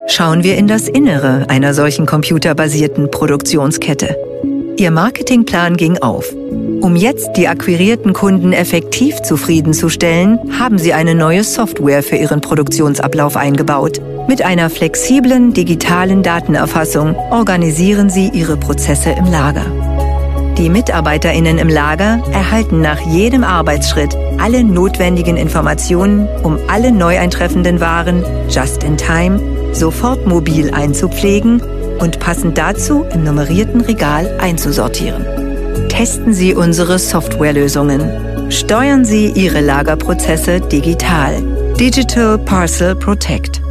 Schauen wir in das Innere einer solchen computerbasierten Produktionskette. Ihr Marketingplan ging auf. Um jetzt die akquirierten Kunden effektiv zufriedenzustellen, haben Sie eine neue Software für Ihren Produktionsablauf eingebaut. Mit einer flexiblen digitalen Datenerfassung organisieren Sie Ihre Prozesse im Lager. Die MitarbeiterInnen im Lager erhalten nach jedem Arbeitsschritt alle notwendigen Informationen, um alle neu eintreffenden Waren just in time sofort mobil einzupflegen und passend dazu im nummerierten Regal einzusortieren. Testen Sie unsere Softwarelösungen. Steuern Sie Ihre Lagerprozesse digital. Digital Parcel Protect.